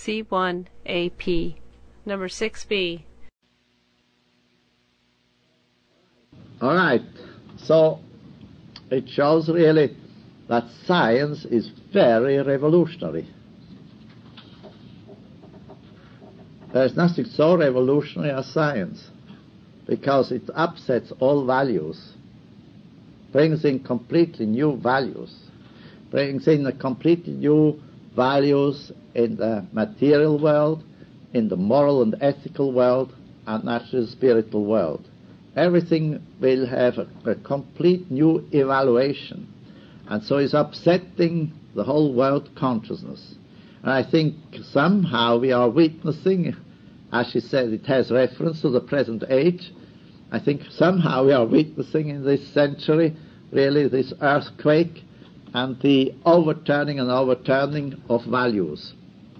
C1AP. Number 6B. All right. So it shows really that science is very revolutionary. There's nothing so revolutionary as science, because it upsets all values, brings in completely new values, brings in a completely new values in the material world, in the moral and ethical world, and naturally spiritual world. Everything will have a complete new evaluation, and so it's upsetting the whole world consciousness. And I think somehow we are witnessing, as she said, it has reference to the present age. I think somehow we are witnessing in this century really this earthquake and the overturning of values.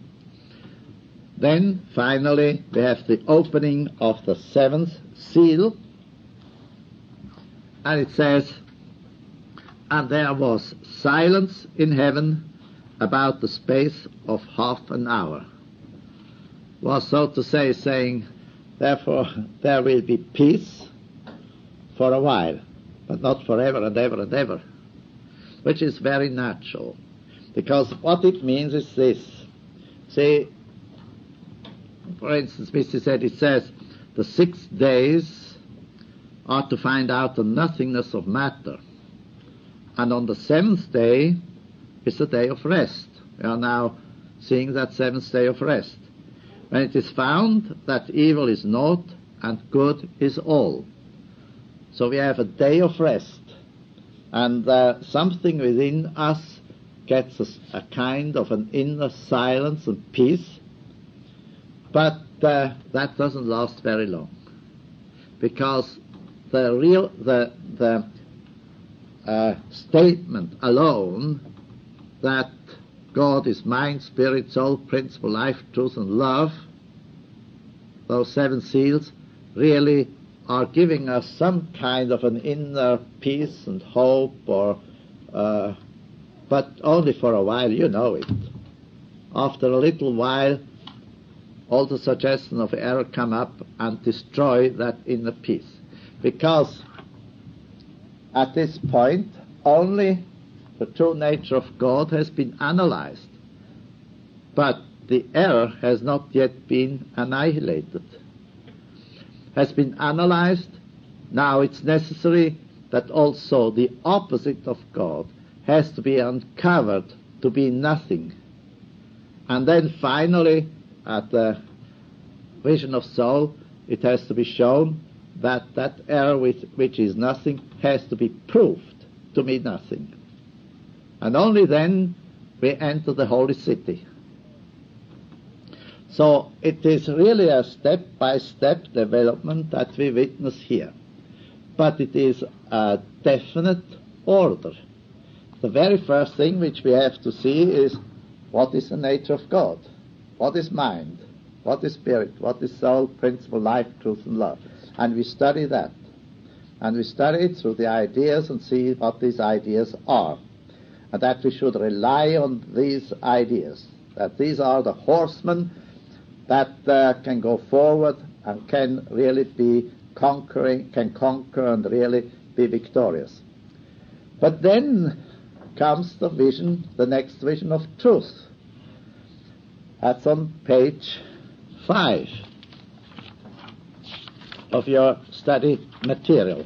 Then finally we have the opening of the seventh seal, and it says, "And there was silence in heaven about the space of half an hour." Was so to say saying, therefore there will be peace for a while, but not forever and ever and ever, which is very natural, because what it means is this. See, for instance, Mr. said, it says the 6 days are to find out the nothingness of matter, and on the seventh day is the day of rest. We are now seeing that seventh day of rest, when it is found that evil is naught and good is all. So we have a day of rest, and something within us gets a kind of an inner silence and peace, but that doesn't last very long, because the statement alone that God is mind, spirit, soul, principle, life, truth, and love, those seven seals, really are giving us some kind of an inner peace and hope, but only for a while, you know it. After a little while, all the suggestions of error come up and destroy that inner peace, because at this point only the true nature of God has been analyzed, but the error has not yet been annihilated. Has been analyzed. Now it's necessary that also the opposite of God has to be uncovered to be nothing. And then finally, at the vision of soul, it has to be shown that that error which is nothing has to be proved to be nothing. And only then we enter the holy city. So it is really a step-by-step development that we witness here. But it is a definite order. The very first thing which we have to see is, what is the nature of God? What is mind? What is spirit? What is soul, principle, life, truth, and love? And we study that. And we study it through the ideas and see what these ideas are. And that we should rely on these ideas, that these are the horsemen that can go forward and can really be can conquer and really be victorious. But then comes the vision, the next vision of truth. That's on page 5 of your study material.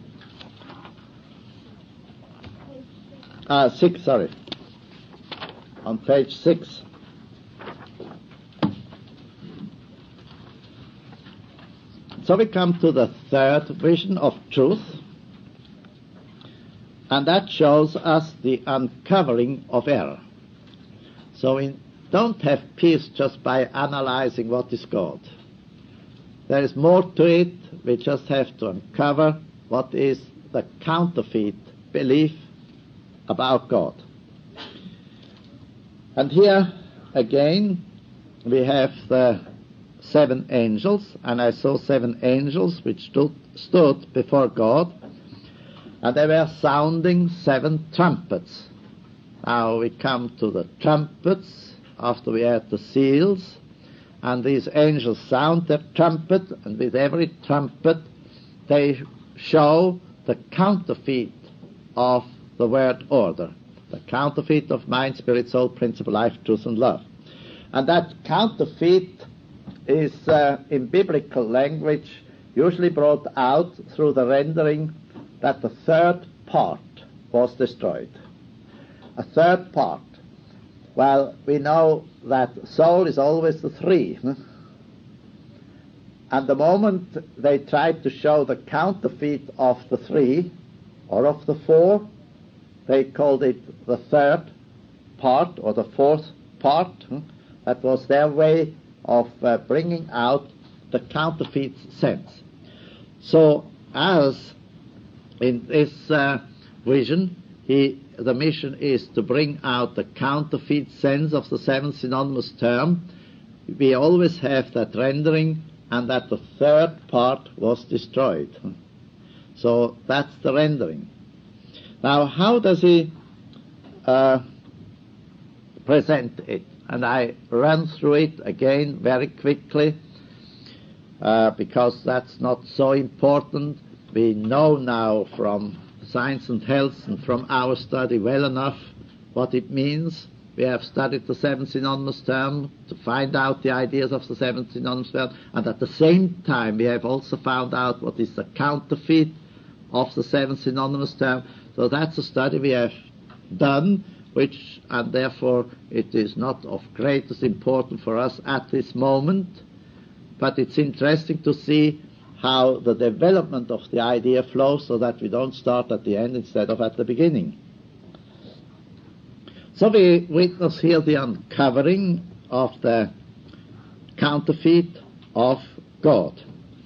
6, sorry. On page 6. So we come to the third vision of truth, and that shows us the uncovering of error. So we don't have peace just by analyzing what is God. There is more to it. We just have to uncover what is the counterfeit belief about God. And here again we have the 7 angels, and I saw 7 angels which stood before God, and they were sounding 7 trumpets. Now we come to the trumpets after we had the seals, and these angels sound their trumpet, and with every trumpet they show the counterfeit of the word order, the counterfeit of mind, spirit, soul, principle, life, truth, and love. And that counterfeit is, in biblical language, usually brought out through the rendering that the third part was destroyed. A third part. Well, we know that soul is always the three. And the moment they tried to show the counterfeit of the three, or of the four, they called it the third part, or the fourth part. That was their way of bringing out the counterfeit sense. So, as in this vision, the mission is to bring out the counterfeit sense of the seventh synonymous term. We always have that rendering, and that the third part was destroyed. So that's the rendering. Now, how does he present it? And I run through it again very quickly, because that's not so important. We know now from Science and Health and from our study well enough what it means. We have studied the seventh synonymous term to find out the ideas of the seventh synonymous term, and at the same time we have also found out what is the counterfeit of the seventh synonymous term. So that's a study we have done, and therefore it is not of greatest importance for us at this moment, but it's interesting to see how the development of the idea flows, so that we don't start at the end instead of at the beginning. So we witness here the uncovering of the counterfeit of God.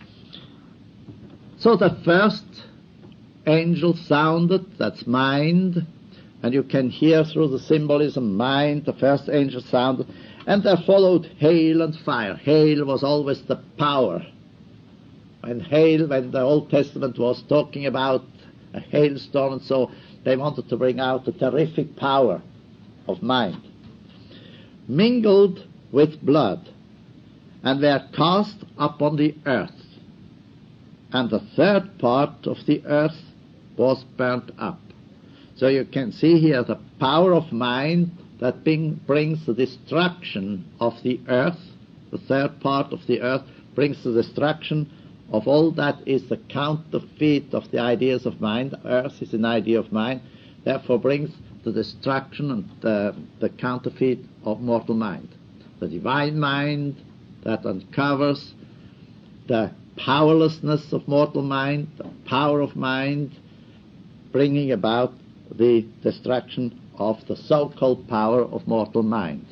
So the first angel sounded, that's mind, and you can hear through the symbolism mind, the first angel sounded, and there followed hail and fire. Hail was always the power. When the Old Testament was talking about a hailstorm, and so they wanted to bring out the terrific power of mind. Mingled with blood, and were cast upon the earth, and the third part of the earth was burnt up. So you can see here the power of mind that brings the destruction of the earth. The third part of the earth brings the destruction of all that is the counterfeit of the ideas of mind. Earth is an idea of mind, therefore brings the destruction and the counterfeit of mortal mind. The divine mind that uncovers the powerlessness of mortal mind, the power of mind, bringing about the destruction of the so-called power of mortal mind.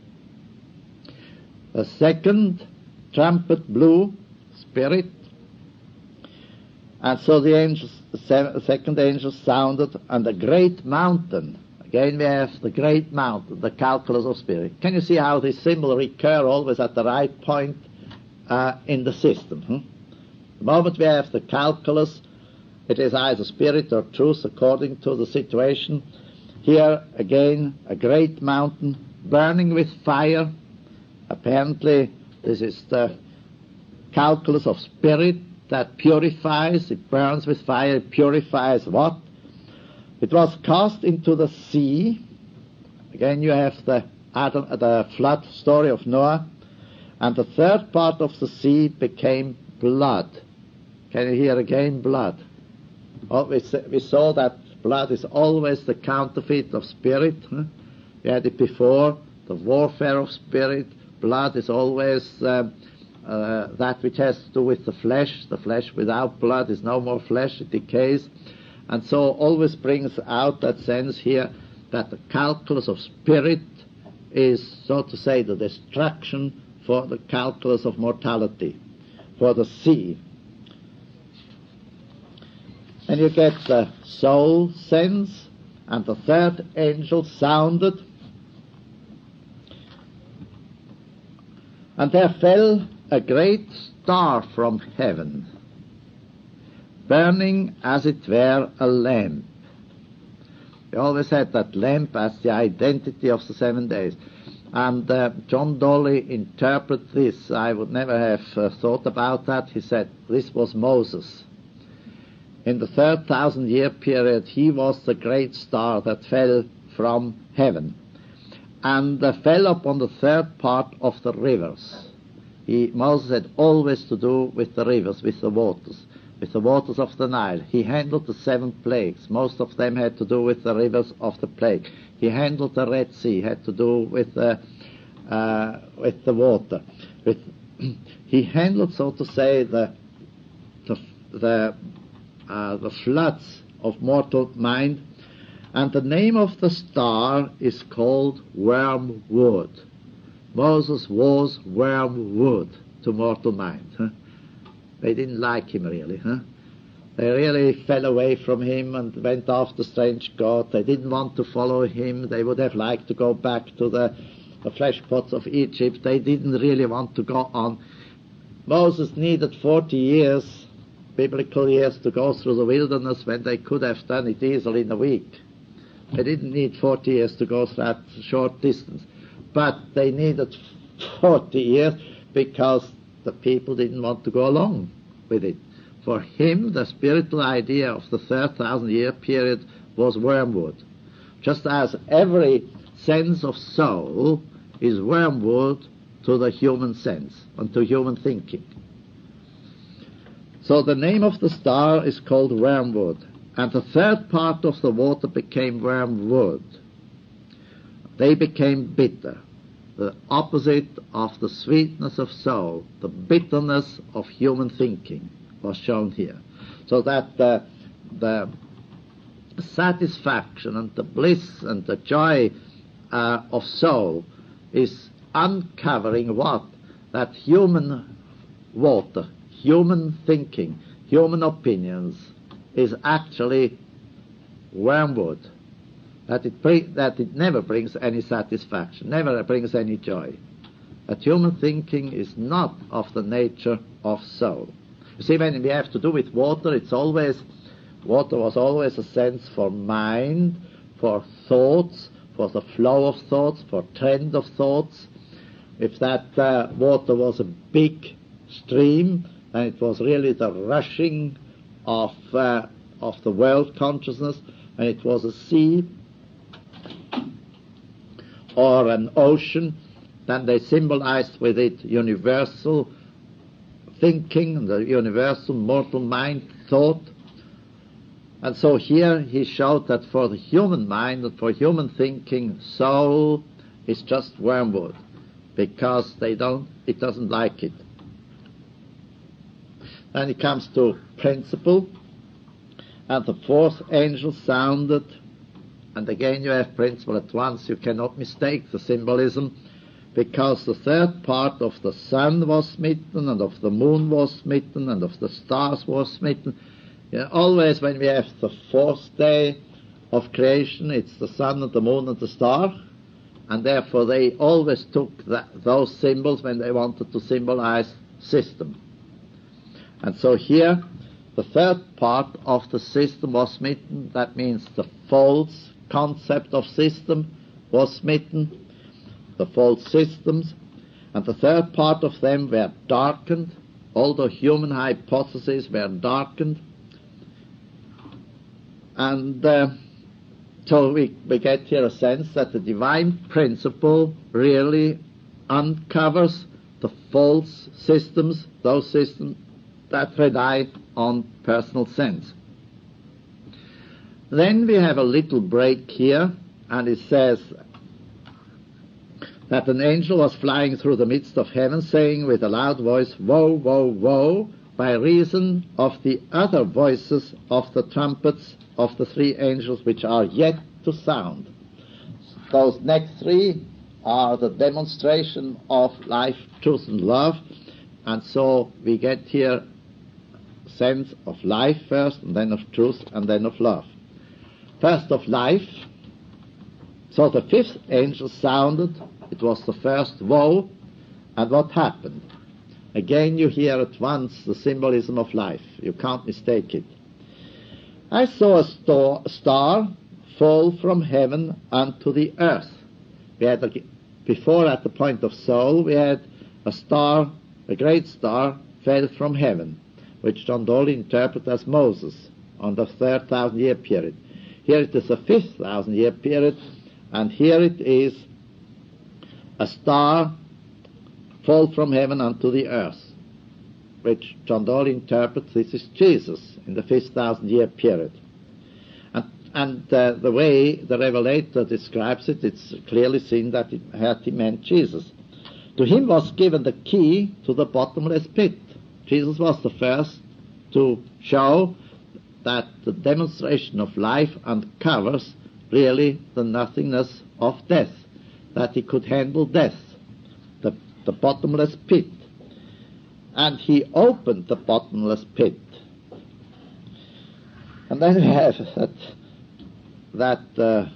The second trumpet blew, spirit, and so the second angel sounded, and the great mountain, again we have the great mountain, the calculus of spirit. Can you see how this symbol recur always at the right point in the system? The moment we have the calculus, it is either spirit or truth according to the situation. Here again a great mountain burning with fire. Apparently this is the calculus of spirit that purifies. It burns with fire. It purifies what? It was cast into the sea. Again you have the flood story of Noah. And the third part of the sea became blood. Can you hear again blood? Oh, we saw that blood is always the counterfeit of spirit. We had it before, the warfare of spirit. Blood is always that which has to do with the flesh. The flesh without blood is no more flesh, it decays. And so always brings out that sense here that the calculus of spirit is, so to say, the destruction for the calculus of mortality, for the sea. And you get the soul sense, and the third angel sounded, and there fell a great star from heaven, burning as it were a lamp. We always had that lamp as the identity of the 7 days. And John Dolly interprets this. I would never have thought about that. He said this was Moses. In the 3,000-year period, he was the great star that fell from heaven and fell upon the third part of the rivers. Moses had always to do with the rivers, with the waters of the Nile. He handled the 7 plagues. Most of them had to do with the rivers of the plague. He handled the Red Sea, had to do with the water. He handled, so to say, the floods of mortal mind, and the name of the star is called Wormwood. Moses was wormwood to mortal mind. Huh? They didn't like him really. Huh? They really fell away from him and went after strange gods. They didn't want to follow him. They would have liked to go back to the flesh pots of Egypt. They didn't really want to go on. Moses needed 40 years, biblical years, to go through the wilderness when they could have done it easily in a week. They didn't need 40 years to go through that short distance. But they needed 40 years because the people didn't want to go along with it. For him, the spiritual idea of the 3,000-year period was wormwood. Just as every sense of soul is wormwood to the human sense and to human thinking. So the name of the star is called wormwood, and the third part of the water became wormwood. They became bitter, the opposite of the sweetness of soul. The bitterness of human thinking was shown here. So that the satisfaction and the bliss and the joy of soul is uncovering what? That human water, human thinking, human opinions is actually wormwood. That it never brings any satisfaction, never brings any joy. That human thinking is not of the nature of soul. You see, when we have to do with water, water was always a sense for mind, for thoughts, for the flow of thoughts, for trend of thoughts. If that water was a big stream, then it was really the rushing of the world consciousness. When it was a sea or an ocean, then they symbolized with it universal thinking and the universal mortal mind thought. And so here he showed that for the human mind and for human thinking, soul is just wormwood, because it doesn't like it. Then it comes to principle, and the 4th angel sounded, and again you have principle at once. You cannot mistake the symbolism, because the third part of the sun was smitten, and of the moon was smitten, and of the stars was smitten. Always when we have the 4th day of creation, it's the sun and the moon and the star, and therefore they always took those symbols when they wanted to symbolize system. And so here, the third part of the system was smitten. That means the false concept of system was smitten, the false systems, and the third part of them were darkened. All the human hypotheses were darkened. And so we get here a sense that the divine principle really uncovers the false systems, those systems that rely on personal sense. Then we have a little break here, and it says that an angel was flying through the midst of heaven, saying with a loud voice, "Woe, woe, woe, by reason of the other voices of the trumpets of the 3 angels which are yet to sound." Those next 3 are the demonstration of life, truth, and love, and so we get here sense of life first, and then of truth, and then of love. First of life. So the 5th angel sounded. It was the first woe, and what happened? Again you hear at once the symbolism of life. You can't mistake it. I saw a star fall from heaven unto the earth. We had before at the point of Saul, we had a star, a great star, fell from heaven, which John Dolly interpreted as Moses on the 3rd 1,000-year period. Here it is a 5th 1,000-year period, and here it is a star fall from heaven unto the earth, which John Dolly interprets this is Jesus in the 5th 1,000-year period. And the way the Revelator describes it, it's clearly seen that he meant Jesus. To him was given the key to the bottomless pit. Jesus was the first to show that the demonstration of life uncovers really the nothingness of death, that he could handle death, the bottomless pit. And he opened the bottomless pit. And then we have that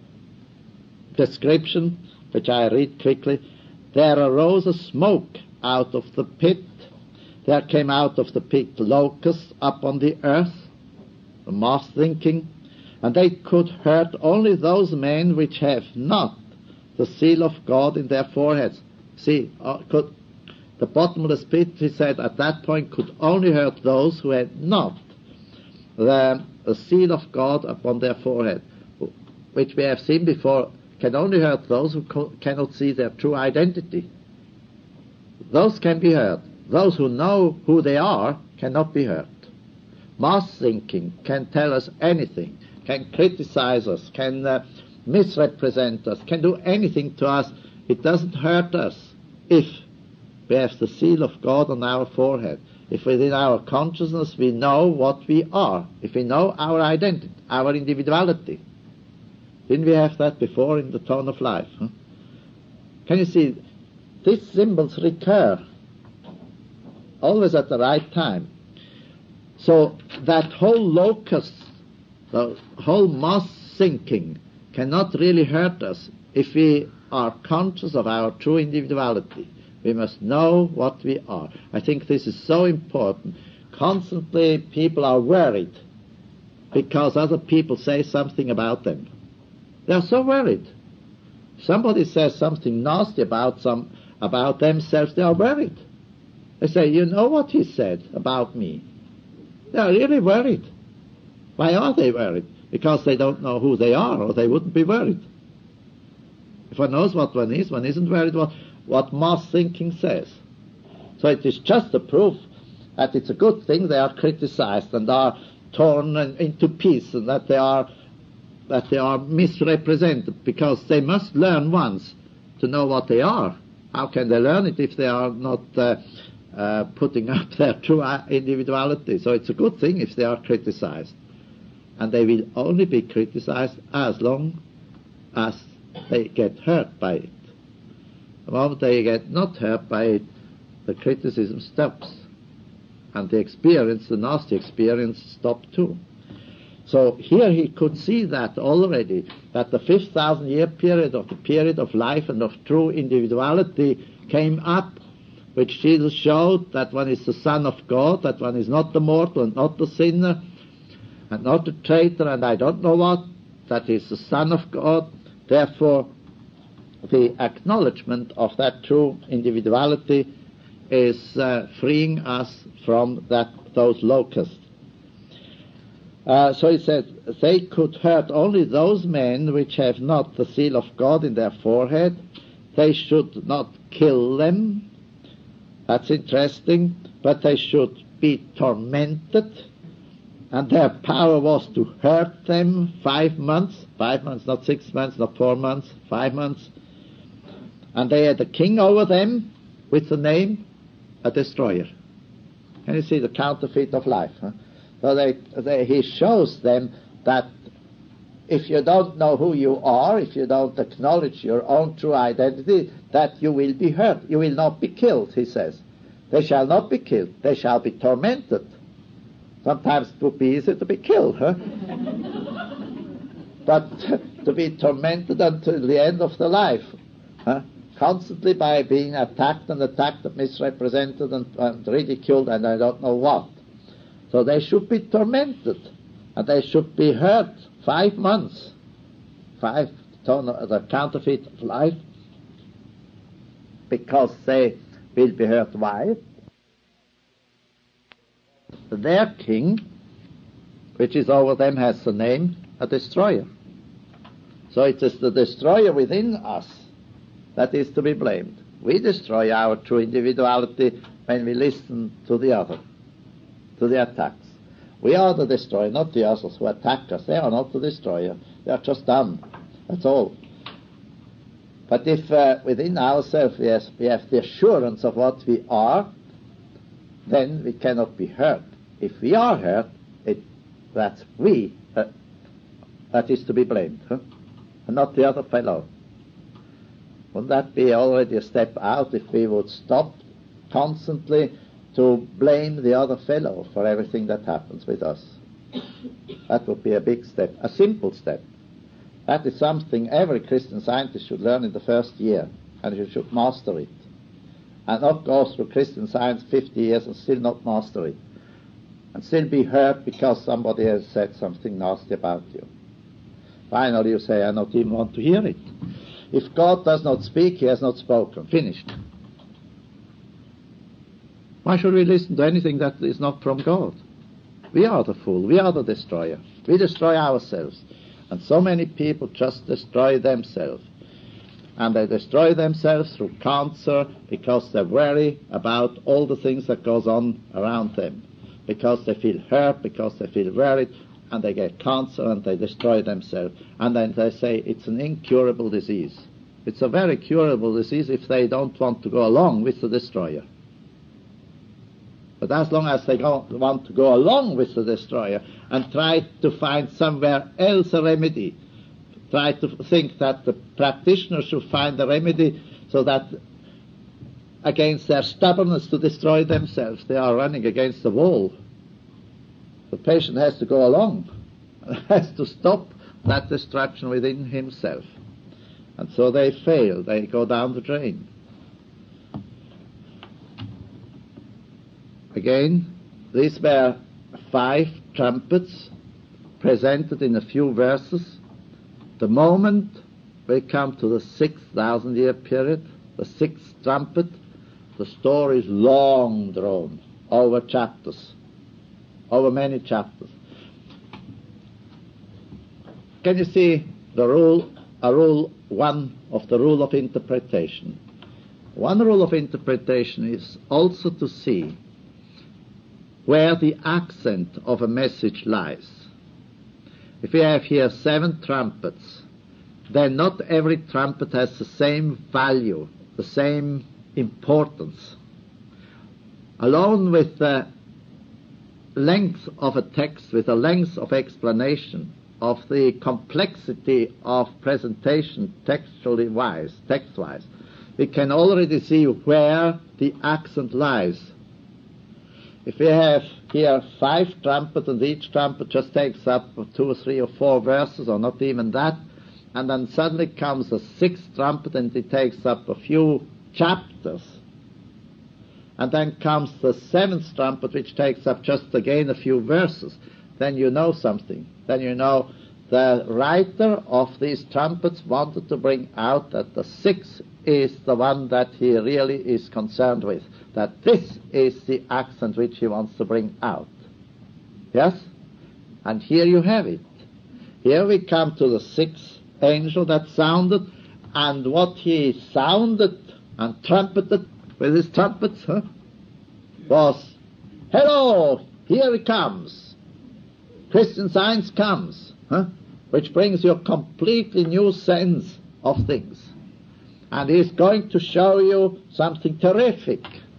description, which I read quickly. There arose a smoke out of the pit. There came out of the pit locusts upon the earth, the mass thinking, and they could hurt only those men which have not the seal of God in their foreheads. See, the bottomless pit, he said, at that point could only hurt those who had not the seal of God upon their forehead, which we have seen before, can only hurt those who cannot see their true identity. Those can be hurt. Those who know who they are cannot be hurt. Mass thinking can tell us anything, can criticize us, can misrepresent us, can do anything to us. It doesn't hurt us if we have the seal of God on our forehead, if within our consciousness we know what we are, if we know our identity, our individuality. Didn't we have that before in the tone of life? Huh? Can you see, these symbols recur always at the right time. So that whole locust, the whole mass sinking, cannot really hurt us if we are conscious of our true individuality. We must know what we are. I think this is so important. Constantly people are worried because other people say something about them. They are so worried. Somebody says something nasty about themselves, they are worried. They say, you know what he said about me? They are really worried. Why are they worried? Because they don't know who they are, or they wouldn't be worried. If one knows what one is, one isn't worried what mass thinking says. So it is just a proof that it's a good thing they are criticized and are torn into pieces, and that they are misrepresented, because they must learn once to know what they are. How can they learn it if they are not putting up their true individuality? So it's a good thing if they are criticized. And they will only be criticized as long as they get hurt by it. The moment they get not hurt by it, the criticism stops. And the experience, the nasty experience, stops too. So here he could see that already, that the 5th 1,000-year period, of the period of life and of true individuality, came up, which Jesus showed that one is the Son of God, that one is not the mortal and not the sinner, and not the traitor and I don't know what, that is the Son of God. Therefore, the acknowledgement of that true individuality is freeing us from those locusts. So he said, they could hurt only those men which have not the seal of God in their forehead. They should not kill them. That's interesting. But they should be tormented. And their power was to hurt them 5 months. 5 months, not 6 months, not 4 months, 5 months. And they had a king over them with the name a destroyer. Can you see the counterfeit of life? Huh? So he shows them that if you don't know who you are, if you don't acknowledge your own true identity, that you will be hurt. You will not be killed, he says. They shall not be killed. They shall be tormented. Sometimes it would be easy to be killed, huh? But to be tormented until the end of the life, huh? Constantly by being attacked and misrepresented and ridiculed and I don't know what. So they should be tormented, and they should be hurt 5 months. 5, the counterfeit of life. because they will be hurt. Why? Their king, which is over them, has the name a destroyer. So it is the destroyer within us that is to be blamed. We destroy our true individuality when we listen to the other, to the attacks. We are the destroyer, not the others who attack us. They are not the destroyer. They are just done. That's all. But if within ourselves we have the assurance of what we are, then we cannot be hurt. If we are hurt, that's we that is to be blamed, and not the other fellow. Wouldn't that be already a step out if we would stop constantly to blame the other fellow for everything that happens with us? That would be a big step, a simple step. That is something every Christian Scientist should learn in the first year, and you should master it. And not go through Christian Science 50 years and still not master it. And still be hurt because somebody has said something nasty about you. Finally you say, I don't even want to hear it. If God does not speak, he has not spoken. Finished. Why should we listen to anything that is not from God? We are the fool. We are the destroyer. We destroy ourselves. And so many people just destroy themselves. And they destroy themselves through cancer because they worry about all the things that goes on around them. Because they feel hurt, because they feel worried, and they get cancer and they destroy themselves. And then they say it's an incurable disease. It's a very curable disease if they don't want to go along with the destroyer. But as long as they want to go along with the destroyer and try to find somewhere else a remedy, try to think that the practitioner should find a remedy so that against their stubbornness to destroy themselves, they are running against the wall. The patient has to go along, has to stop that destruction within himself. And so they fail, they go down the drain. Again, these were 5 trumpets presented in a few verses. The moment we come to the 6,000-year period, the 6th trumpet, the story is long drawn over chapters, over many chapters. Can you see the rule, one of the rule of interpretation? One rule of interpretation is also to see where the accent of a message lies. If we have here 7 trumpets, then not every trumpet has the same value, the same importance. Alone with the length of a text, with the length of explanation, of the complexity of presentation textually wise, text-wise, we can already see where the accent lies. If we have here 5 trumpets and each trumpet just takes up 2 or 3 or 4 verses, or not even that, and then suddenly comes a 6th trumpet and it takes up a few chapters, and then comes the 7th trumpet which takes up just again a few verses, then you know something. Then you know the writer of these trumpets wanted to bring out that the 6th is the one that he really is concerned with, that this is the accent which he wants to bring out. Yes? And here you have it. Here we come to the 6th angel that sounded, and what he sounded and trumpeted with his trumpets was, hello, here he comes. Christian Science comes, which brings you a completely new sense of things. And he's going to show you something terrific.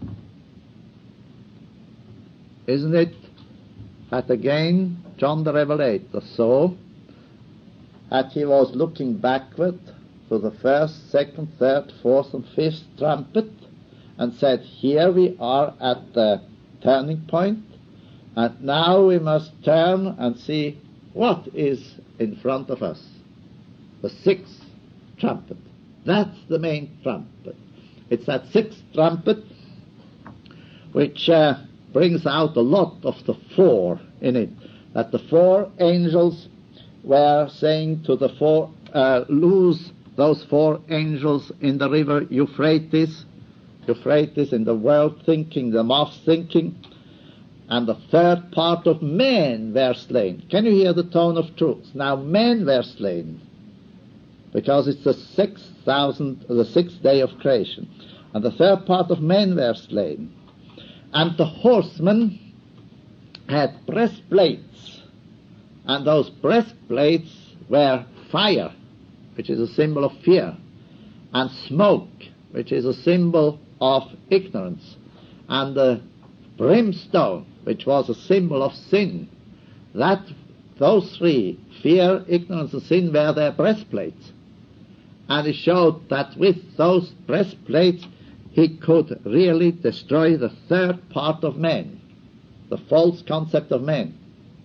Isn't it that again John the Revelator saw that he was looking backward to the 1st, 2nd, 3rd, 4th and 5th trumpet and said, here we are at the turning point, and now we must turn and see what is in front of us. The 6th trumpet. That's the main trumpet. It's that 6th trumpet which brings out a lot of the 4 in it. That the 4 angels were saying to the 4, lose those 4 angels in the river Euphrates, Euphrates, in the world thinking, the mass thinking, and the third part of men were slain. Can you hear the tone of truth? Now men were slain, because it's the sixth day of creation, and the third part of men were slain. And the horsemen had breastplates, and those breastplates were fire, which is a symbol of fear, and smoke, which is a symbol of ignorance, and the brimstone, which was a symbol of sin. Those three, fear, ignorance, and sin, were their breastplates. And it showed that with those breastplates he could really destroy the third part of man, the false concept of man.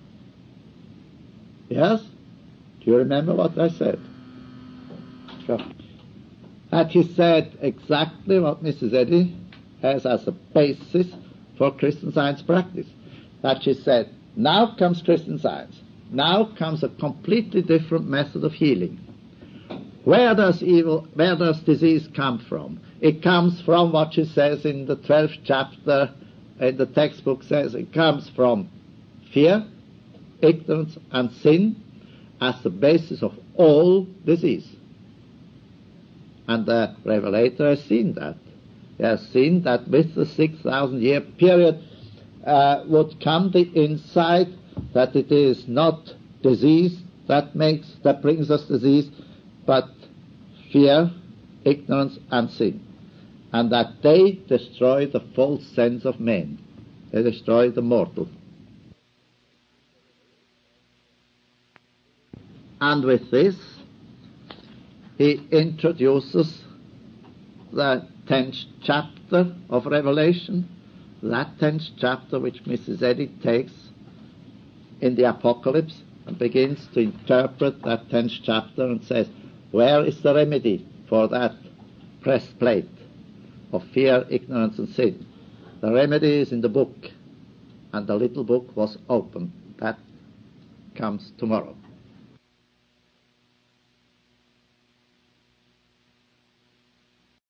Yes? Do you remember what I said? Sure. That he said exactly what Mrs. Eddy has as a basis for Christian Science practice. That she said, now comes Christian Science. Now comes a completely different method of healing. Where does disease come from? It comes from what she says in the 12th chapter, in the textbook says it comes from fear, ignorance, and sin as the basis of all disease. And the Revelator has seen that. He has seen that with the 6,000-year period would come the insight that it is not disease that brings us disease, but fear, ignorance, and sin. And that they destroy the false sense of man. They destroy the mortal. And with this, he introduces the 10th chapter of Revelation, that 10th chapter which Mrs. Eddy takes in the Apocalypse and begins to interpret that 10th chapter and says, where is the remedy for that breastplate of fear, ignorance, and sin? The remedy is in the book, and the little book was opened. That comes tomorrow.